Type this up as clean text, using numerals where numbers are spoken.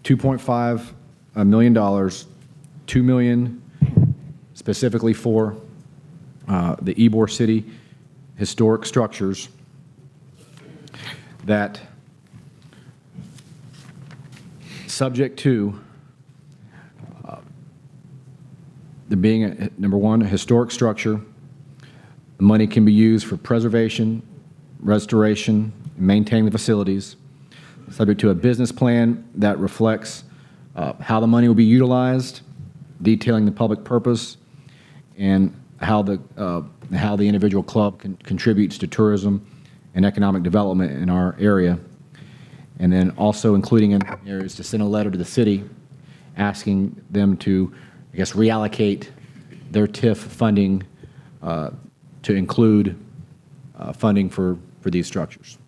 $2.5 million, $2 million specifically for the Ybor City historic structures that, subject to there being, number one, a historic structure, the money can be used for preservation, restoration, and maintaining the facilities, subject to a business plan that reflects how the money will be utilized, detailing the public purpose, and how the individual club contributes to tourism and economic development in our area. And then also including in areas to send a letter to the city asking them to, I guess, reallocate their TIF funding to include funding for these structures.